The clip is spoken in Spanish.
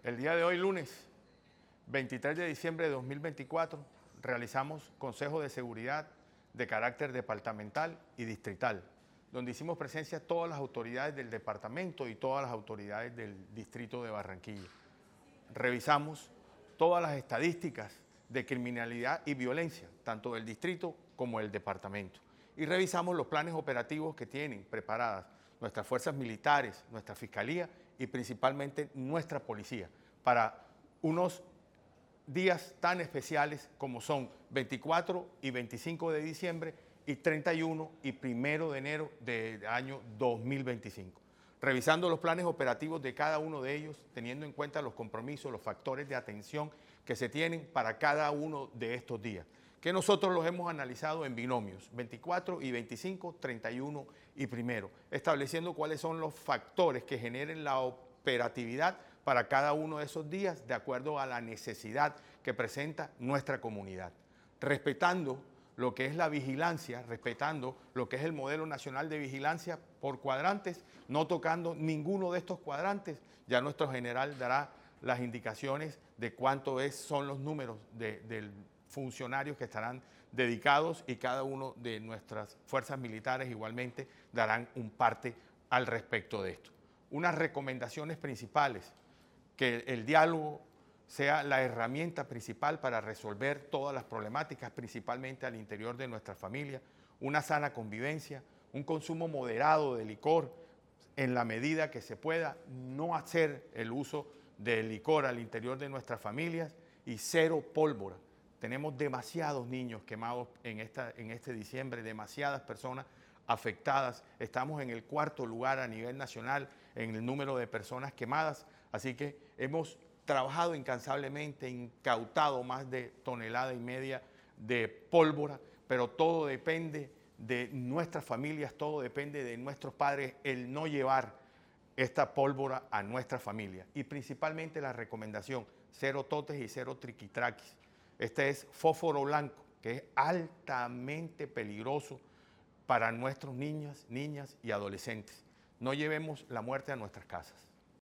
El día de hoy, lunes 23 de diciembre de 2024, realizamos Consejo de Seguridad de carácter departamental y distrital, donde hicimos presencia todas las autoridades del departamento y todas las autoridades del distrito de Barranquilla. Revisamos todas las estadísticas de criminalidad y violencia, tanto del distrito como del departamento. Y revisamos los planes operativos que tienen preparadas nuestras fuerzas militares, nuestra fiscalía y principalmente nuestra policía para unos días tan especiales como son 24 y 25 de diciembre y 31 y 1 de enero del año 2025. Revisando los planes operativos de cada uno de ellos, teniendo en cuenta los compromisos, los factores de atención que se tienen para cada uno de estos días, que nosotros los hemos analizado en binomios, 24 y 25, 31 y 1, estableciendo cuáles son los factores que generen la operatividad para cada uno de esos días de acuerdo a la necesidad que presenta nuestra comunidad, respetando lo que es la vigilancia, respetando lo que es el modelo nacional de vigilancia por cuadrantes, no tocando ninguno de estos cuadrantes. Ya nuestro general dará las indicaciones de cuánto son los números de funcionarios que estarán dedicados y cada uno de nuestras fuerzas militares igualmente darán un parte al respecto de esto. Unas recomendaciones principales: que el diálogo sea la herramienta principal para resolver todas las problemáticas, principalmente al interior de nuestra familia, una sana convivencia, un consumo moderado de licor en la medida que se pueda, no hacer el uso del licor al interior de nuestras familias y cero pólvora. Tenemos demasiados niños quemados en este diciembre, demasiadas personas afectadas. Estamos en el 4º lugar a nivel nacional en el número de personas quemadas, así que hemos trabajado incansablemente, incautado más de 1,5 toneladas de pólvora, pero todo depende de nuestras familias, todo depende de nuestros padres, el no llevar esta pólvora a nuestra familia. Y principalmente la recomendación: cero totes y cero triquitraquis. Este es fósforo blanco, que es altamente peligroso para nuestros niños, niñas y adolescentes. No llevemos la muerte a nuestras casas.